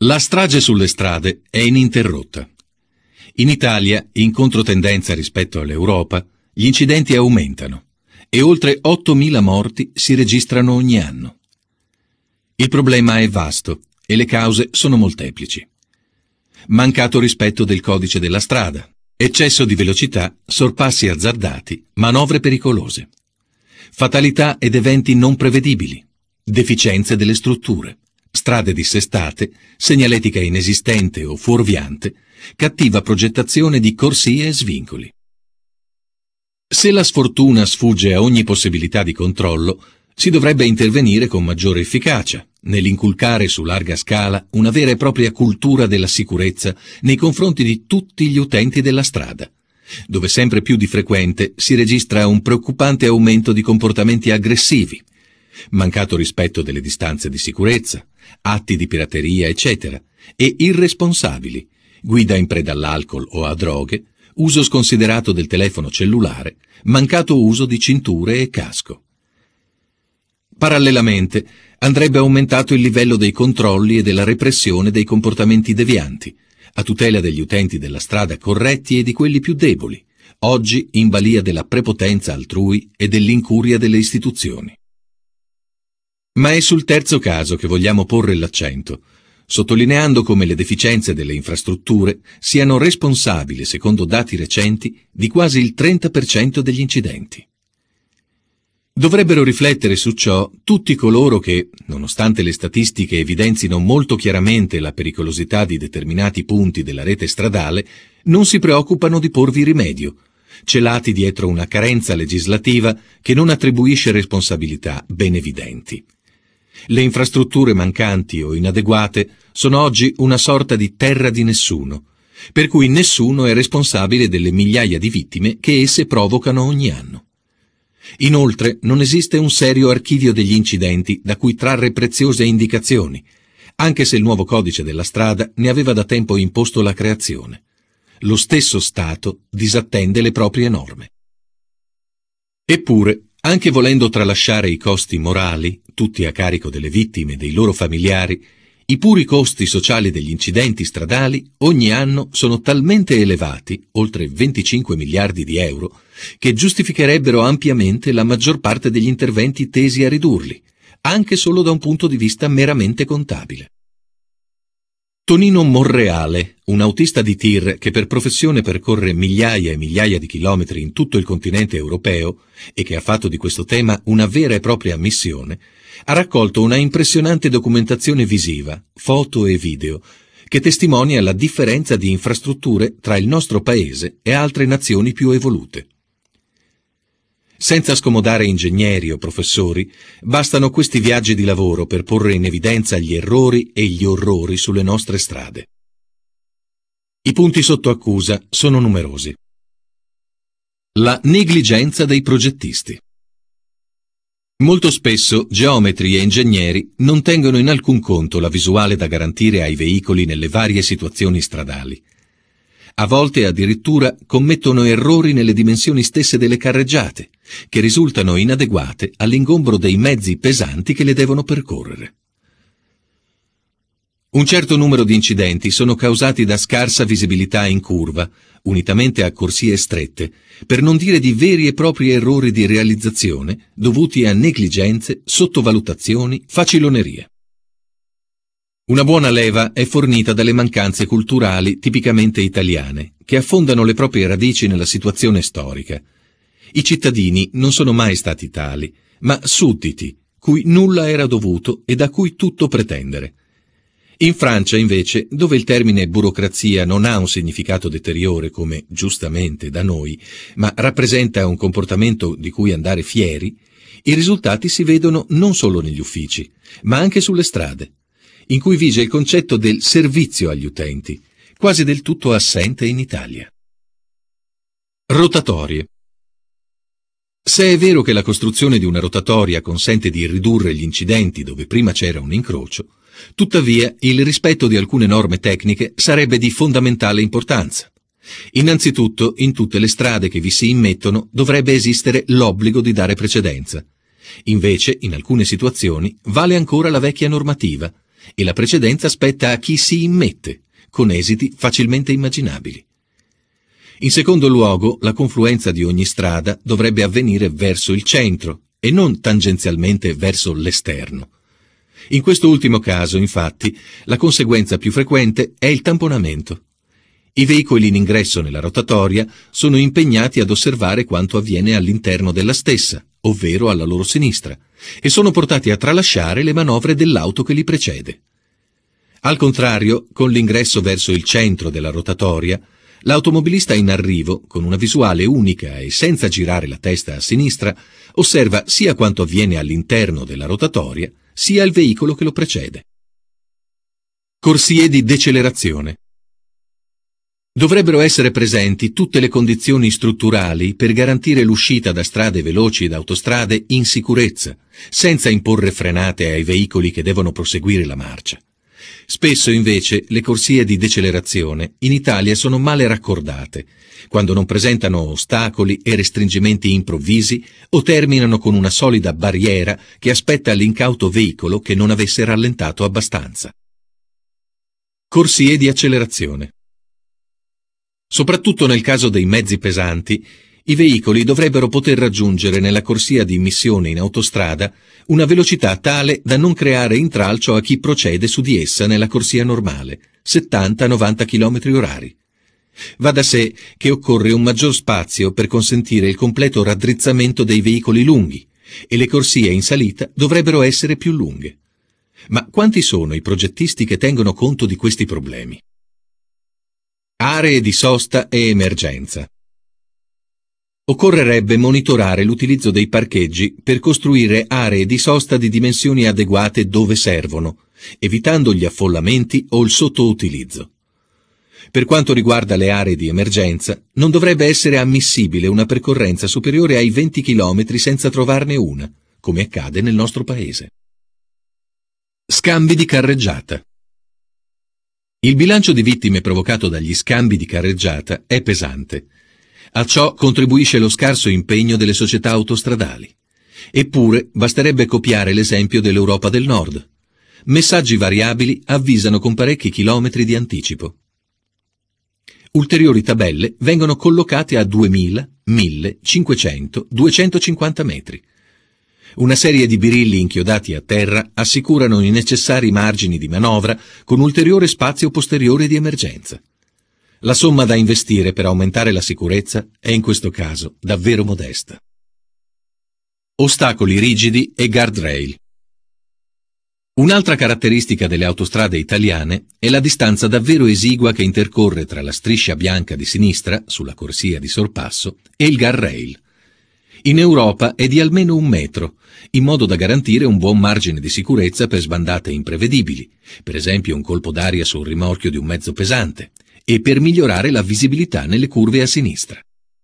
La strage sulle strade è ininterrotta. In Italia, in controtendenza rispetto all'Europa, gli incidenti aumentano e oltre 8.000 morti si registrano ogni anno. Il problema è vasto e le cause sono molteplici. Mancato rispetto del codice della strada, eccesso di velocità, sorpassi azzardati, manovre pericolose, fatalità ed eventi non prevedibili, deficienze delle strutture, strade dissestate, segnaletica inesistente o fuorviante, cattiva progettazione di corsie e svincoli. Se la sfortuna sfugge a ogni possibilità di controllo, si dovrebbe intervenire con maggiore efficacia nell'inculcare su larga scala una vera e propria cultura della sicurezza nei confronti di tutti gli utenti della strada, dove sempre più di frequente si registra un preoccupante aumento di comportamenti aggressivi, mancato rispetto delle distanze di sicurezza, atti di pirateria, eccetera, e irresponsabili, guida in preda all'alcol o a droghe, uso sconsiderato del telefono cellulare, mancato uso di cinture e casco. Parallelamente, andrebbe aumentato il livello dei controlli e della repressione dei comportamenti devianti, a tutela degli utenti della strada corretti e di quelli più deboli, oggi in balia della prepotenza altrui e dell'incuria delle istituzioni. Ma è sul terzo caso che vogliamo porre l'accento, sottolineando come le deficienze delle infrastrutture siano responsabili, secondo dati recenti, di quasi il 30% degli incidenti. Dovrebbero riflettere su ciò tutti coloro che, nonostante le statistiche evidenzino molto chiaramente la pericolosità di determinati punti della rete stradale, non si preoccupano di porvi rimedio, celati dietro una carenza legislativa che non attribuisce responsabilità ben evidenti. Le infrastrutture mancanti o inadeguate sono oggi una sorta di terra di nessuno, per cui nessuno è responsabile delle migliaia di vittime che esse provocano ogni anno. Inoltre non esiste un serio archivio degli incidenti da cui trarre preziose indicazioni, anche se il nuovo codice della strada ne aveva da tempo imposto la creazione. Lo stesso Stato disattende le proprie norme. Eppure, anche volendo tralasciare i costi morali, tutti a carico delle vittime e dei loro familiari, i puri costi sociali degli incidenti stradali ogni anno sono talmente elevati, oltre 25 miliardi di euro, che giustificherebbero ampiamente la maggior parte degli interventi tesi a ridurli, anche solo da un punto di vista meramente contabile. Tonino Monreale, un autista di tir che per professione percorre migliaia e migliaia di chilometri in tutto il continente europeo e che ha fatto di questo tema una vera e propria missione, ha raccolto una impressionante documentazione visiva, foto e video, che testimonia la differenza di infrastrutture tra il nostro paese e altre nazioni più evolute. Senza scomodare ingegneri o professori, bastano questi viaggi di lavoro per porre in evidenza gli errori e gli orrori sulle nostre strade. I punti sotto accusa sono numerosi. La negligenza dei progettisti. Molto spesso geometri e ingegneri non tengono in alcun conto la visuale da garantire ai veicoli nelle varie situazioni stradali. A volte addirittura commettono errori nelle dimensioni stesse delle carreggiate, che risultano inadeguate all'ingombro dei mezzi pesanti che le devono percorrere. Un certo numero di incidenti sono causati da scarsa visibilità in curva, unitamente a corsie strette, per non dire di veri e propri errori di realizzazione dovuti a negligenze, sottovalutazioni, facilonerie. Una buona leva è fornita dalle mancanze culturali tipicamente italiane, che affondano le proprie radici nella situazione storica. I cittadini non sono mai stati tali, ma sudditi, cui nulla era dovuto e da cui tutto pretendere. In Francia, invece, dove il termine burocrazia non ha un significato deteriore come, giustamente, da noi, ma rappresenta un comportamento di cui andare fieri, i risultati si vedono non solo negli uffici, ma anche sulle strade, in cui vige il concetto del servizio agli utenti, quasi del tutto assente in Italia. Rotatorie. Se è vero che la costruzione di una rotatoria consente di ridurre gli incidenti dove prima c'era un incrocio, tuttavia il rispetto di alcune norme tecniche sarebbe di fondamentale importanza. Innanzitutto, in tutte le strade che vi si immettono dovrebbe esistere l'obbligo di dare precedenza. Invece, in alcune situazioni, vale ancora la vecchia normativa, e la precedenza spetta a chi si immette, con esiti facilmente immaginabili. In secondo luogo, la confluenza di ogni strada dovrebbe avvenire verso il centro e non tangenzialmente verso l'esterno. In questo ultimo caso, infatti, la conseguenza più frequente è il tamponamento. I veicoli in ingresso nella rotatoria sono impegnati ad osservare quanto avviene all'interno della stessa, ovvero alla loro sinistra, e sono portati a tralasciare le manovre dell'auto che li precede. Al contrario, con l'ingresso verso il centro della rotatoria, l'automobilista in arrivo, con una visuale unica e senza girare la testa a sinistra, osserva sia quanto avviene all'interno della rotatoria, sia il veicolo che lo precede. Corsie di decelerazione. Dovrebbero essere presenti tutte le condizioni strutturali per garantire l'uscita da strade veloci ed autostrade in sicurezza, senza imporre frenate ai veicoli che devono proseguire la marcia. Spesso invece le corsie di decelerazione in Italia sono male raccordate, quando non presentano ostacoli e restringimenti improvvisi o terminano con una solida barriera che aspetta l'incauto veicolo che non avesse rallentato abbastanza. Corsie di accelerazione. Soprattutto nel caso dei mezzi pesanti, i veicoli dovrebbero poter raggiungere nella corsia di immissione in autostrada una velocità tale da non creare intralcio a chi procede su di essa nella corsia normale, 70-90 km/h. Va da sé che occorre un maggior spazio per consentire il completo raddrizzamento dei veicoli lunghi e le corsie in salita dovrebbero essere più lunghe. Ma quanti sono i progettisti che tengono conto di questi problemi? Aree di sosta e emergenza. Occorrerebbe monitorare l'utilizzo dei parcheggi per costruire aree di sosta di dimensioni adeguate dove servono, evitando gli affollamenti o il sottoutilizzo. Per quanto riguarda le aree di emergenza, non dovrebbe essere ammissibile una percorrenza superiore ai 20 km senza trovarne una, come accade nel nostro paese. Scambi di carreggiata. Il bilancio di vittime provocato dagli scambi di carreggiata è pesante. A ciò contribuisce lo scarso impegno delle società autostradali. Eppure basterebbe copiare l'esempio dell'Europa del Nord. Messaggi variabili avvisano con parecchi chilometri di anticipo. Ulteriori tabelle vengono collocate a 2000, 1000, 500, 250 metri. Una serie di birilli inchiodati a terra assicurano i necessari margini di manovra con ulteriore spazio posteriore di emergenza. La somma da investire per aumentare la sicurezza è in questo caso davvero modesta. Ostacoli rigidi e guardrail. Un'altra caratteristica delle autostrade italiane è la distanza davvero esigua che intercorre tra la striscia bianca di sinistra, sulla corsia di sorpasso, e il guardrail. In Europa è di almeno 1 metro, in modo da garantire un buon margine di sicurezza per sbandate imprevedibili, per esempio un colpo d'aria sul rimorchio di un mezzo pesante, e per migliorare la visibilità nelle curve a sinistra.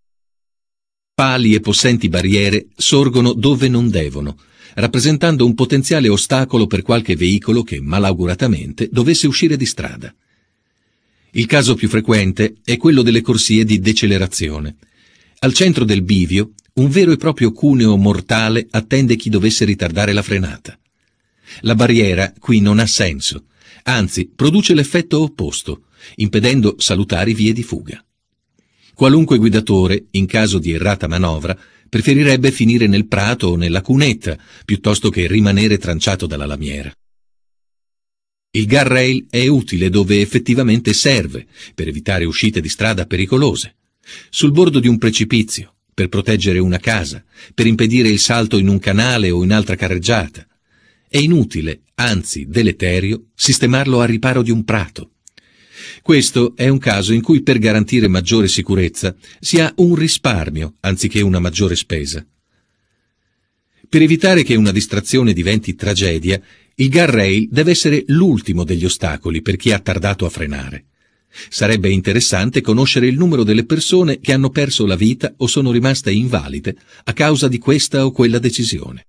Pali e possenti barriere sorgono dove non devono, rappresentando un potenziale ostacolo per qualche veicolo che malauguratamente dovesse uscire di strada. Il caso più frequente è quello delle corsie di decelerazione. Al centro del bivio, un vero e proprio cuneo mortale attende chi dovesse ritardare la frenata. La barriera qui non ha senso, anzi produce l'effetto opposto, impedendo salutari vie di fuga. Qualunque guidatore, in caso di errata manovra, preferirebbe finire nel prato o nella cunetta, piuttosto che rimanere tranciato dalla lamiera. Il guardrail è utile dove effettivamente serve, per evitare uscite di strada pericolose. Sul bordo di un precipizio, per proteggere una casa, per impedire il salto in un canale o in altra carreggiata. È inutile, anzi deleterio, sistemarlo a riparo di un prato. Questo è un caso in cui per garantire maggiore sicurezza si ha un risparmio anziché una maggiore spesa. Per evitare che una distrazione diventi tragedia, il guardrail deve essere l'ultimo degli ostacoli per chi ha tardato a frenare. Sarebbe interessante conoscere il numero delle persone che hanno perso la vita o sono rimaste invalide a causa di questa o quella decisione.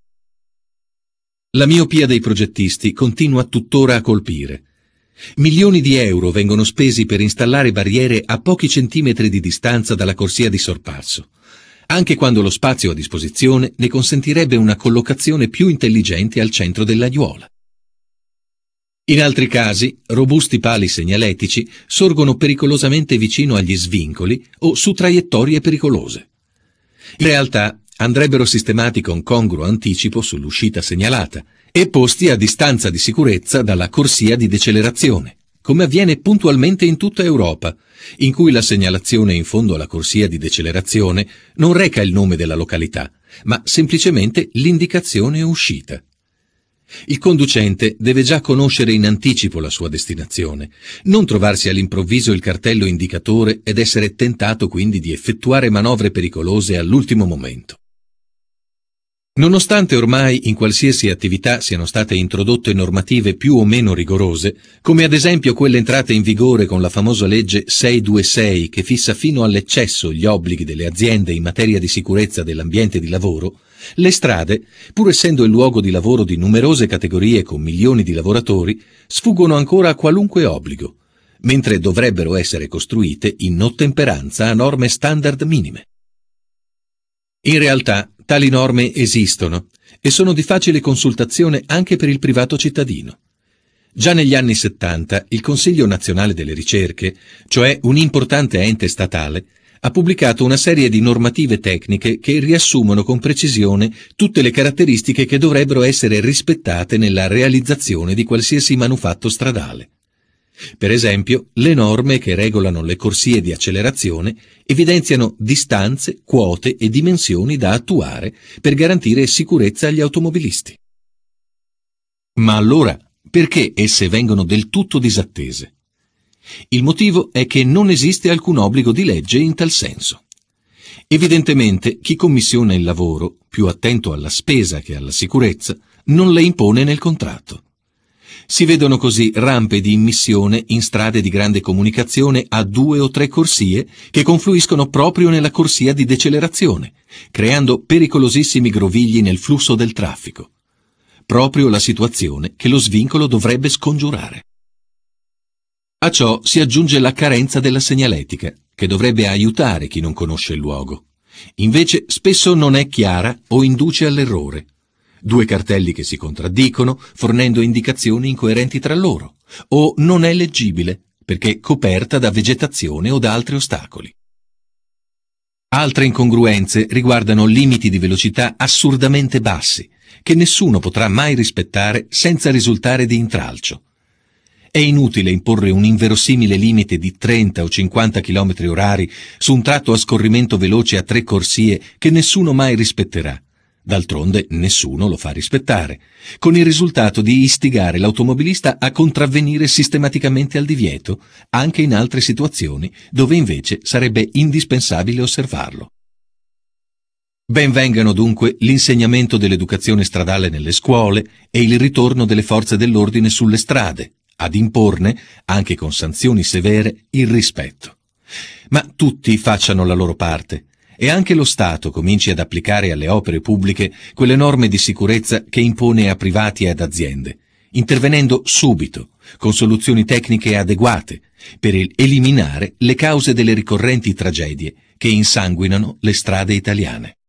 La miopia dei progettisti continua tuttora a colpire. Milioni di euro vengono spesi per installare barriere a pochi centimetri di distanza dalla corsia di sorpasso, anche quando lo spazio a disposizione ne consentirebbe una collocazione più intelligente al centro dell'aiuola. In altri casi, robusti pali segnaletici sorgono pericolosamente vicino agli svincoli o su traiettorie pericolose. In realtà, andrebbero sistemati con congruo anticipo sull'uscita segnalata e posti a distanza di sicurezza dalla corsia di decelerazione, come avviene puntualmente in tutta Europa, in cui la segnalazione in fondo alla corsia di decelerazione non reca il nome della località, ma semplicemente l'indicazione uscita. Il conducente deve già conoscere in anticipo la sua destinazione, non trovarsi all'improvviso il cartello indicatore ed essere tentato quindi di effettuare manovre pericolose all'ultimo momento. Nonostante ormai in qualsiasi attività siano state introdotte normative più o meno rigorose, come ad esempio quelle entrate in vigore con la famosa legge 626 che fissa fino all'eccesso gli obblighi delle aziende in materia di sicurezza dell'ambiente di lavoro, le strade, pur essendo il luogo di lavoro di numerose categorie con milioni di lavoratori, sfuggono ancora a qualunque obbligo, mentre dovrebbero essere costruite in ottemperanza a norme standard minime. In realtà, tali norme esistono e sono di facile consultazione anche per il privato cittadino. Già negli anni 70 il Consiglio Nazionale delle Ricerche, cioè un importante ente statale, ha pubblicato una serie di normative tecniche che riassumono con precisione tutte le caratteristiche che dovrebbero essere rispettate nella realizzazione di qualsiasi manufatto stradale. Per esempio, le norme che regolano le corsie di accelerazione evidenziano distanze, quote e dimensioni da attuare per garantire sicurezza agli automobilisti. Ma allora, perché esse vengono del tutto disattese? Il motivo è che non esiste alcun obbligo di legge in tal senso. Evidentemente, chi commissiona il lavoro, più attento alla spesa che alla sicurezza, non le impone nel contratto. Si vedono così rampe di immissione in strade di grande comunicazione a 2 o 3 corsie che confluiscono proprio nella corsia di decelerazione, creando pericolosissimi grovigli nel flusso del traffico. Proprio la situazione che lo svincolo dovrebbe scongiurare. A ciò si aggiunge la carenza della segnaletica, che dovrebbe aiutare chi non conosce il luogo. Invece spesso non è chiara o induce all'errore. 2 cartelli che si contraddicono, fornendo indicazioni incoerenti tra loro, o non è leggibile, perché coperta da vegetazione o da altri ostacoli. Altre incongruenze riguardano limiti di velocità assurdamente bassi, che nessuno potrà mai rispettare senza risultare di intralcio. È inutile imporre un inverosimile limite di 30 o 50 km/h su un tratto a scorrimento veloce a 3 corsie che nessuno mai rispetterà. D'altronde nessuno lo fa rispettare, con il risultato di istigare l'automobilista a contravvenire sistematicamente al divieto, anche in altre situazioni dove invece sarebbe indispensabile osservarlo. Ben vengano dunque l'insegnamento dell'educazione stradale nelle scuole e il ritorno delle forze dell'ordine sulle strade, ad imporne, anche con sanzioni severe, il rispetto. Ma tutti facciano la loro parte. E anche lo Stato cominci ad applicare alle opere pubbliche quelle norme di sicurezza che impone a privati e ad aziende, intervenendo subito, con soluzioni tecniche adeguate, per eliminare le cause delle ricorrenti tragedie che insanguinano le strade italiane.